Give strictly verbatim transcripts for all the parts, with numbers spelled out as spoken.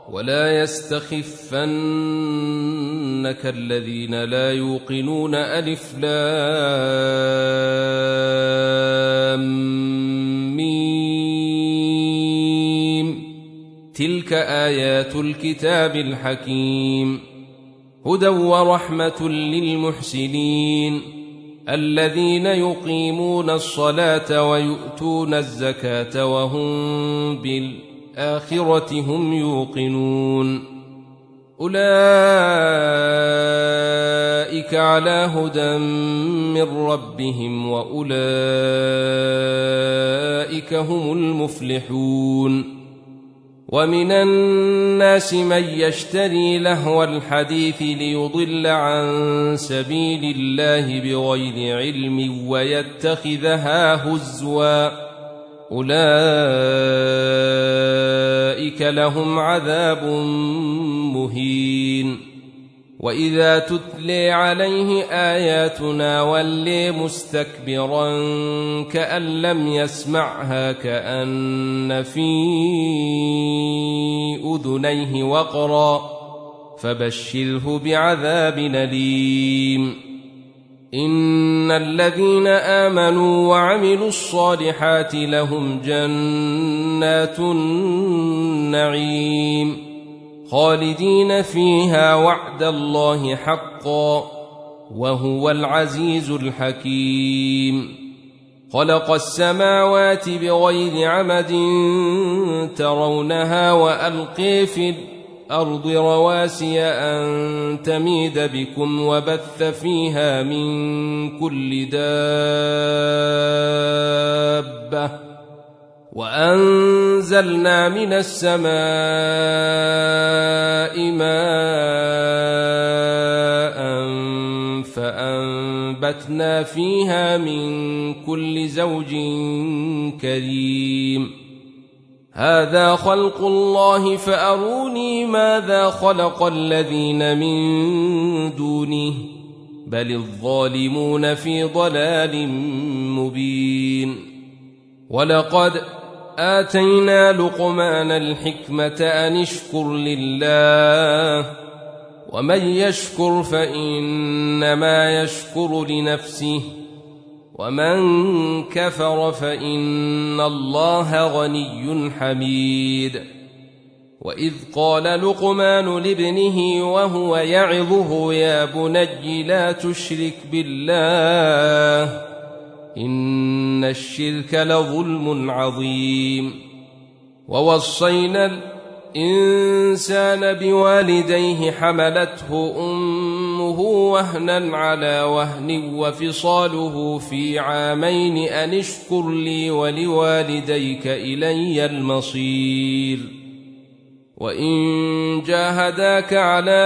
ولا يستخفنك الذين لا يوقنون ألف لام ميم تلك آيات الكتاب الحكيم هدى ورحمة للمحسنين الذين يقيمون الصلاة ويؤتون الزكاة وهم بالآخرة هم يوقنون أولئك على هدى من ربهم وأولئك هم المفلحون ومن الناس من يشتري لهو الحديث ليضل عن سبيل الله بغير علم ويتخذها هزوا أولئك لهم عذاب مهين وإذا تتلي عليه آياتنا ولي مستكبرا كأن لم يسمعها كأن في أذنيه وقرا فبشره بعذاب أليم إن الذين آمنوا وعملوا الصالحات لهم جنات النعيم خالدين فيها وعد الله حقا وهو العزيز الحكيم خلق السماوات بغير عمد ترونها وألقي في الأرض رواسي أن تميد بكم وبث فيها من كل دابة وأنزلنا من السماء ماء فأنبتنا فيها من كل زوج كريم هذا خلق الله فأروني ماذا خلق الذين من دونه بل الظالمون في ضلال مبين ولقد آتينا لقمان الحكمة أن اشكر لله ومن يشكر فإنما يشكر لنفسه ومن كفر فإن الله غني حميد وإذ قال لقمان لابنه وهو يعظه يا بني لا تشرك بالله إن الشرك لظلم عظيم ووصينا الإنسان بوالديه حملته أمه وهنا على وهن وفصاله في عامين أن اشكر لي ولوالديك إلي المصير وإن جاهداك على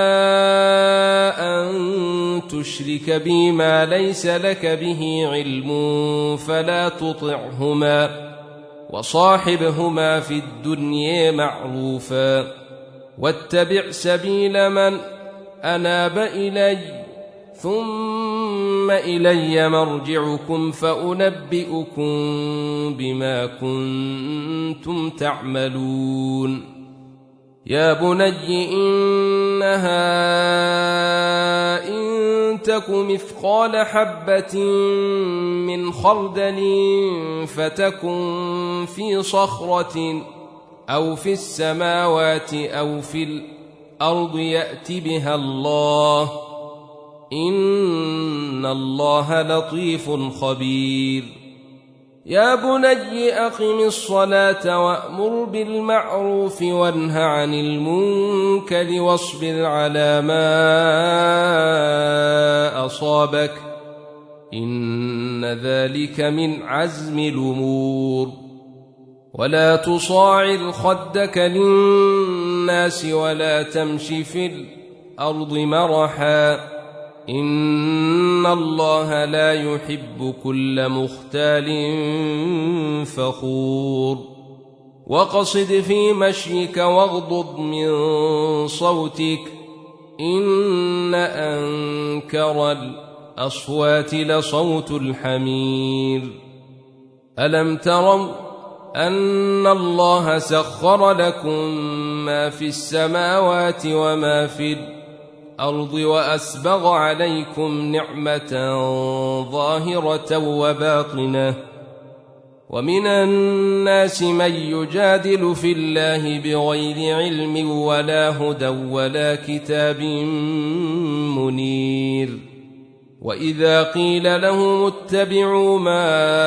أن تشرك بي ما ليس لك به علم فلا تطعهما وصاحبهما في الدنيا معروفا واتبع سبيل من أناب إلي ثم إلي مرجعكم فأنبئكم بما كنتم تعملون يا بني إنها إن تك مثقال حبة من خردل فتكن في صخرة أو في السماوات أو في الأرض يأت بها الله إن الله لطيف خبير يا بني أقم الصلاة وأمر بالمعروف وانه عن المنكر واصبر على ما أصابك إن ذلك من عزم الأمور ولا تصاعر خدك للناس ولا تمش في الأرض مرحا إن الله لا يحب كل مختال فخور وقصد في مشيك واغضض من صوتك إن أنكر الأصوات لصوت الحمير ألم تروا أن الله سخر لكم ما في السماوات وما في الأرض وأسبغ عليكم نعمة ظاهرة وباطنة ومن الناس من يجادل في الله بغير علم ولا هدى ولا كتاب منير وإذا قيل لهم اتبعوا ما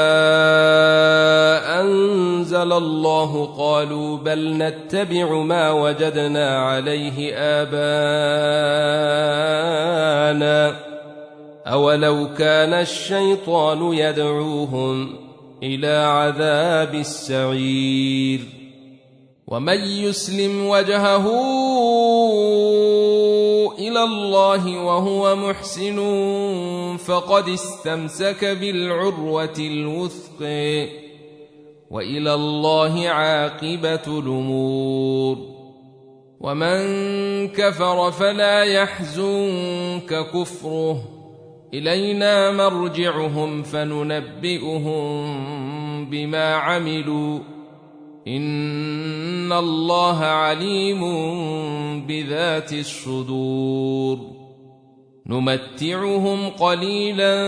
أنزل الله قالوا بل نتبع ما وجدنا عليه آباءنا أولو كان الشيطان يدعوهم إلى عذاب السعير ومن يسلم وجهه إلى الله وهو محسن فقد استمسك بالعروة الوثقى وإلى الله عاقبة الأمور ومن كفر فلا يحزنك كفره إلينا مرجعهم فننبئهم بما عملوا إن الله عليم بذات الصدور نمتعهم قليلا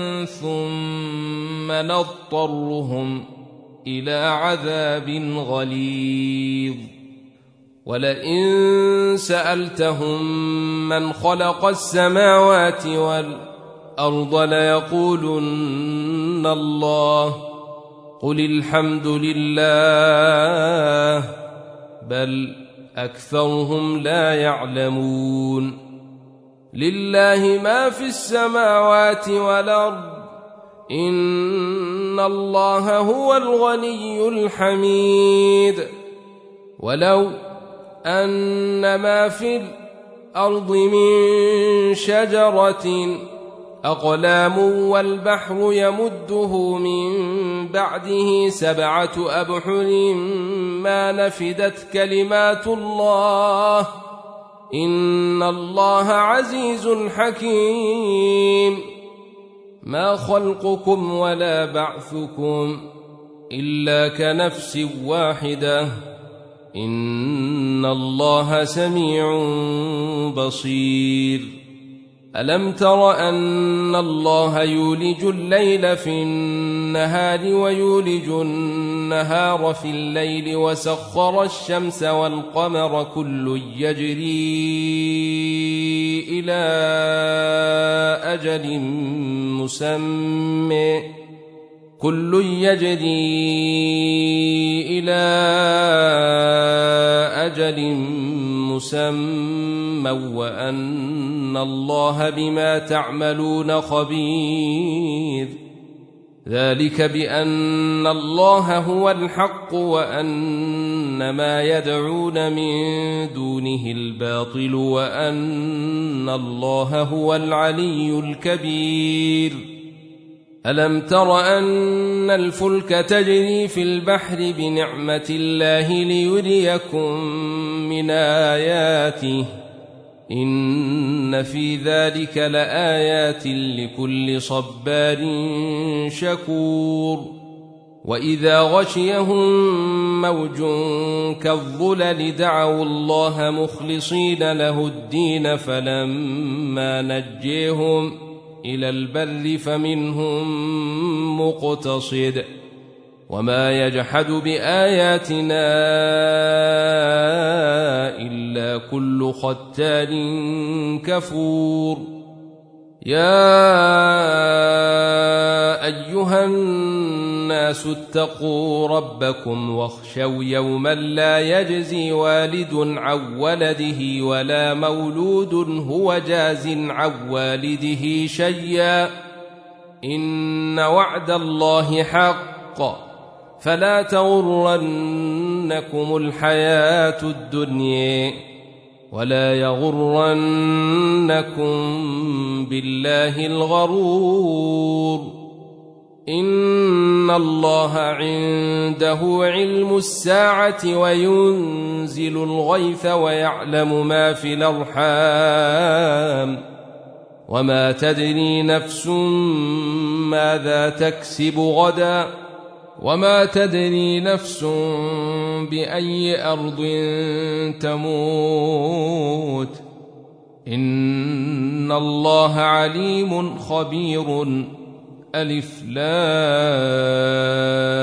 ثم نضطرهم إلى عذاب غليظ ولئن سألتهم من خلق السماوات والأرض ليقولن الله قل الحمد لله بل أكثرهم لا يعلمون لله ما في السماوات والأرض إن الله هو الغني الحميد ولو أن ما في الأرض من شجرة أقلام والبحر يمده من بعده سبعة أبحر ما نفدت كلمات الله إن الله عزيز حكيم ما خلقكم ولا بعثكم إلا كنفس واحدة إن الله سميع بصير ألم تر أن الله يولج الليل في النهار ويولج النهار في الليل وسخر الشمس والقمر كل يجري إلى أجل مسمى كل يجري إلى أجل مسمى وأن الله بما تعملون خبير ذلك بأن الله هو الحق وأن ما يدعون من دونه الباطل وأن الله هو العلي الكبير ألم تر أن الفلك تجري في البحر بنعمة الله ليريكم من آياته إن في ذلك لآيات لكل صبار شكور وإذا غشيهم موج كالظلل دعوا الله مخلصين له الدين فلما نجيهم إلى البر فمنهم مقتصد وما يجحد بآياتنا إلا كل ختان كفور يا أيها الناس اتقوا ربكم واخشوا يوما لا يجزي والد عن ولده ولا مولود هو جاز عن والده شيئا إن وعد الله حق فلا تغرنكم الحياة الدنيا ولا يغرنكم بالله الغرور إن الله عنده علم الساعة وينزل الغيث ويعلم ما في الأرحام وما تدري نفس ماذا تكسب غدا وما تدري نفس بأي أرض تموت إن الله عليم خبير. ألف لام